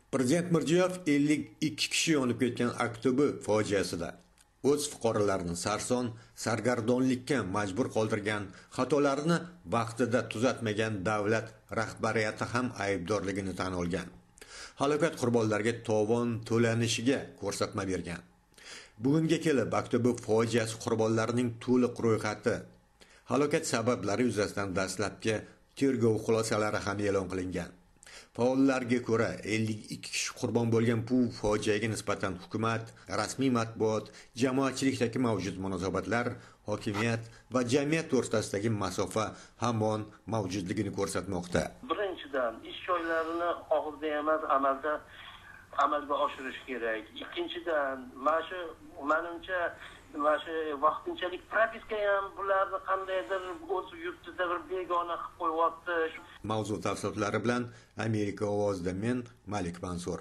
Prezident Mirziyoyev 52 kishi yonib ketgan Akto'bi fojiasida o'z fuqarolarini sarson, sargardonlikka majbur qoldirgan, xatolarini vaqtida tuzatmagan davlat rahbariyati ham aybdorligini tan olgan. Halokat qurbonlariga tovon to'lanishiga ko'rsatma bergan. Bugunga kelib Akto'bi fojiasi qurbonlarining to'liq ro'yxati, halokat sabablari yuzasidan dastlabki tergov xulosalari ham e'lon qilingan. Faollarga ko'ra 52 kishi qurbon bo'lgan bu fojiaga nisbatan hukumat, rasmiy matbuot, jamoatchilikdagi mavjud munosabatlar, hokimiyat va jamiyat o'rtasidagi masofa hamon mavjudligini ko'rsatmoqda. Birinchidan, ish joylarini og'izda emas, amalga oshirish kerak. Ikkinchidan, menimcha vaqtinchalik propiska ham bularni qandaydir o'z yurtida bir begona qilib qo'yapti. Mavzu tafsilotlari bilan Amerika ovozida men Malik Mansur.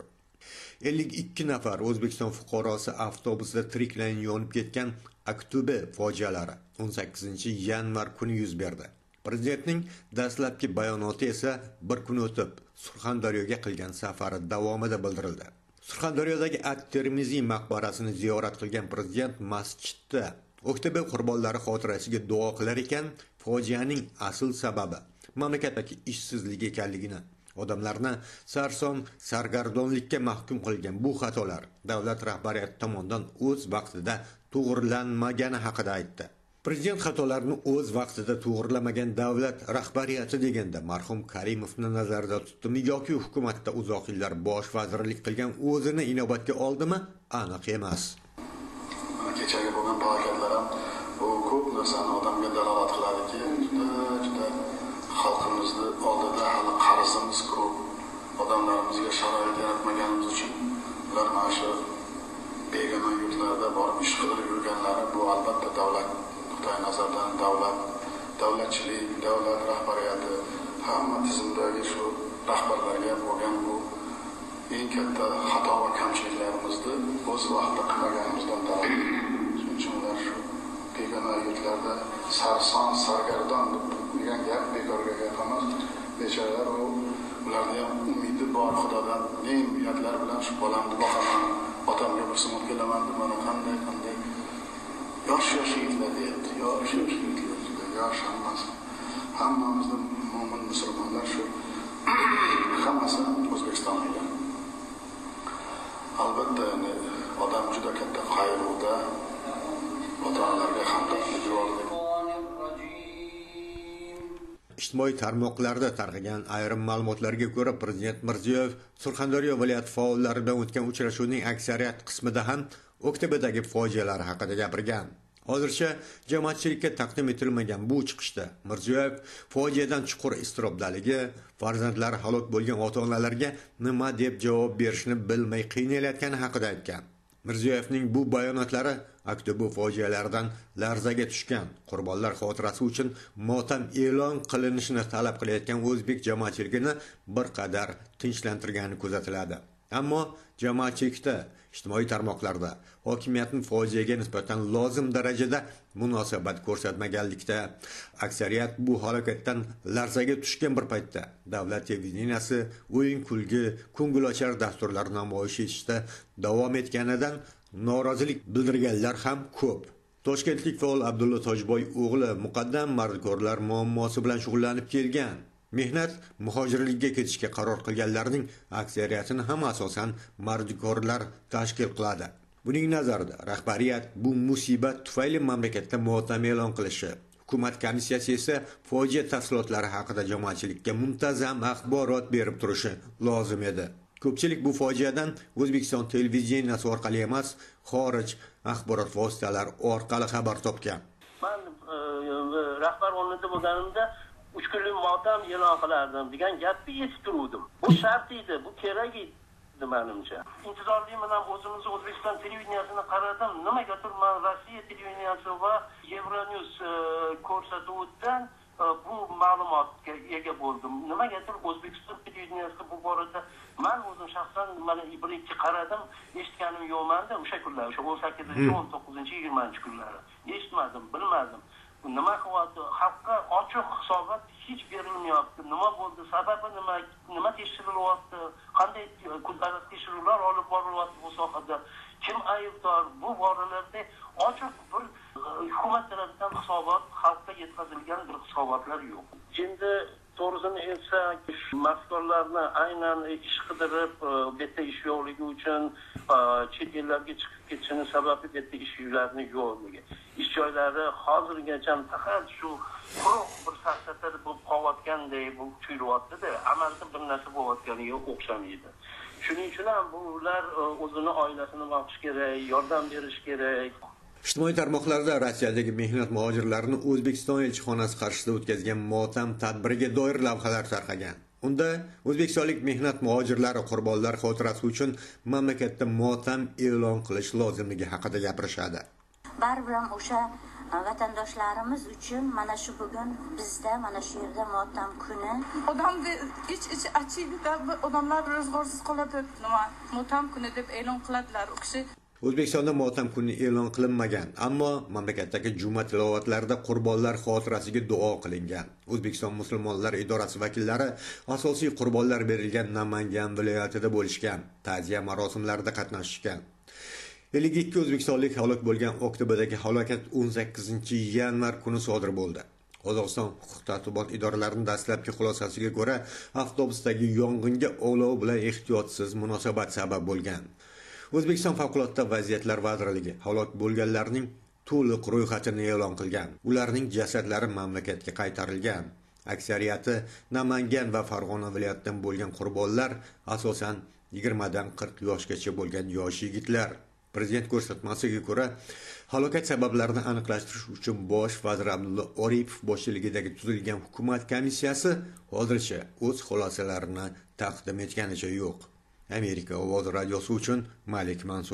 52 nafar O'zbekiston fuqarosi avtobusda tiriklayin yonib ketgan Akto'bi fojialari 18-yanvar kuni yuz berdi. Prezidentning dastlabki bayonoti esa bir kun o'tib Surxondaryoga qilgan safari davomida bildirildi. Surxondaryodagi At-Termiziy maqbarasini ziyorat qilgan prezident masjidda Akto'bi qurbonlari xotirasiga duo qilar ekan, fojianing asl sababi mamlakatdagi ishsizlik ekanligini, odamlarni sarson, sargardonlikka mahkum qilgan bu xatolar davlat rahbariyati tomonidan o'z vaqtida to'g'rilanmagani haqida aytdi. Prezident xatolarni o'z vaqtida to'g'rilamagan davlat rahbariyati deganda marhum Karimovni nazarda tutdimi yoki hukumatda uzoq yillar bosh vazirlik qilgan o'zini inobatga oldimi, aniq emas. Kechagi bo'lgan harakatlar ham bu ko'p narsani odamga dalolat qiladiki, juda xalqimizni oldida hali qarzimiz ko'p. Odamlarimizga sharoit yaratmaganimiz uchun ular mana shu begona yurtlarda borib ish qilib yurganlari bu albatta davlat nuqtai nazardan davlatchilik, davlat rahbariyati hamma tizimdagi shu rahbarlarga bo'lgan bu eng katta xato va kamchiliklarimizni o'z vaqtida qilmaganimizdan darak. Shuning uchun ular shu begona yurtlarda sarson, sargardon degan gap bekorga gap emas. Bechoralar ularni ham umidi bor Xudodan. Men niyatlar bilan shu bolamni boqaman, otamga bir sumut kelaman deb mana qanday yosh yigitlar deyapti. Yosh yigitlar, yosh hammamizni mo'min musulmonlar shu hammasi O'zbekistonliklar. Albatta, odam juda katta qayg'uda, ota-onalarga hamdardlik yo'llaydi. Ijtimoiy tarmoqlarda tarqagan ayrim ma'lumotlarga ko'ra, Prezident Mirziyoyev Surxondaryo viloyat faollari bilan o'tgan uchrashuvning aksariyat qismida ham Akto'bidagi fojialar haqida gapirgan. Hozircha jamoatchilikka taqdim etilmagan bu chiqishda Mirziyoyev fojiadan chuqur iztirobdaligi, farzandlari halok bo'lgan ota-onalarga nima deb javob berishni bilmay qiynalayotgani haqida aytgan. Mirziyoyevning bu bayonotlari Akto'bi fojialaridan larzaga tushgan qurbonlar xotirasi uchun motam e'lon qilinishini talab qilayotgan o'zbek jamoatchiligini bir qadar tinchlantirgani kuzatiladi. Ammo jamoatchilikda, ijtimoiy tarmoqlarda hokimiyatning fojiaga nisbatan lozim darajada munosabat ko'rsatmaganlikda, aksariyat bu halokatdan larzaga tushgan bir paytda davlat televideniyasi o'yin-kulgi, ko'ngilochar dasturlar namoyish etishda davom etganidan norozilik bildirganlar ham ko'p. Toshkentlik faol Abdulla Tojboy o'g'li muqaddam mardkorlar muammosi bilan shug'ullanib kelgan. Mehnat muhojirlikka ketishga qaror qilganlarning aksariyatini ham asosan mardkorlar tashkil qiladi. Buning nazarida rahbariyat bu musibat tufayli mamlakatda motam e'lon qilishi, hukumat komissiyasi esa fojia tafsilotlari haqida jamoatchilikka muntazam axborot berib turishi lozim edi. Ko'pchilik bu fojiadan O'zbekiston televideniyasi orqali emas, xorij axborot vositalari orqali xabar topgan. Men rahbar o'rnida bo'lganimda 3 kunlik motam e'lon qilardim degan gapni eshitib turdim. Bu shart edi, bu kerak edi menimcha. Intizorliman ham o'zimizni O'zbekiston televideniyasini qaradim. Nimagadir men Rossiya televideniyasi va Euronews ko'rsatuvidan bu ma'lumotga ega bo'ldim. Nimagadir O'zbekiston televideniyasi bu borada men o'zim shaxsan mana birinchi qaradim, eshitganim yo'qmanda o'sha kunlar, o'sha 18-19-20 kunlari. Eshitmadim, bilmadim. nima qilyapti? Xalqqa ochiq hisobot hech berilmayapti. Nima bo'ldi? Sababi nima tekshirilyapti? Qanday tekshiruvlar olib borilyapti bu sohada? Kim aybdor? Bu boralarda ochiq bir hukumat tarafidan hisobot xalqqa yetkazilgan bir hisobotlar yo'q. Endi to'g'risini aytsak, mas'ullarni aynan ish qidirib, bu yerda ish yo'qligi uchun chet ellarga chiqib ketishini sababi bu yerda ish joylarini yo'qligi. Ish joylari hozirgacha faqat shu quruq bir safsatari bo'lib qolayotgandek bu tuyulyapti-da, amalda bir narsa bo'layotganiga o'xshamaydi. Shuning uchun ham bular o'zini oilasini boqish kerak, yordam berish kerak. Ijtimoiy tarmoqlarda Rossiyadagi mehnat muhojirlarini O'zbekiston elchixonasi qarshisida o'tkazgan motam tadbiriga doir lavhalar tarqagan. Unda o'zbekistonlik mehnat muhojirlari qurbonlar xotirasi uchun mamlakatda motam e'lon qilish lozimligi haqida gapirishadi. Baribir o'sha vatandoshlarimiz uchun mana shu bugun bizda mana shu yerda motam kuni. Odamni ich achiydi-da, odamlar ro'zg'orsiz qoladi. Nima motam kuni deb e'lon qiladilar. U kishi O'zbekistonda motam kuni e'lon qilinmagan, ammo mamlakatdagi juma tilovatlarida qurbonlar xotirasiga duo qilingan. O'zbekiston musulmonlar idorasi vakillari asosiy qurbonlar berilgan Namangan viloyatida bo'lishgan, ta'ziya marosimlarida qatnashishgan. 52 o'zbekistonlik halok bo'lgan Oktoberdagi halokat 18-yanvar kuni sodir bo'ldi. Qozog'iston huquq-tartibot idoralarining dastlabki xulosasiga ko'ra, avtobusdagi yong'inga olov bilan ehtiyotsiz munosabat sabab bo'lgan. O'zbekiston favqulodda vaziyatlar vazirligi halok bo'lganlarning to'liq ro'yxatini e'lon qilgan. Ularning jasadlari mamlakatga qaytarilgan. Aksariyati Namangan va Farg'ona viloyatidan bo'lgan qurbonlar asosan 20 dan 40 yoshgacha bo'lgan yosh yigitlar. Prezident ko'rsatmasiga ko'ra, halokat sabablarini aniqlashtirish uchun bosh vazir Abdulla Oripov boshchiligidagi tuzilgan hukumat komissiyasi hozircha o'z xulosalarini taqdim etganicha yo'q. Amerika ovozi radiosi uchun Malik Mansur.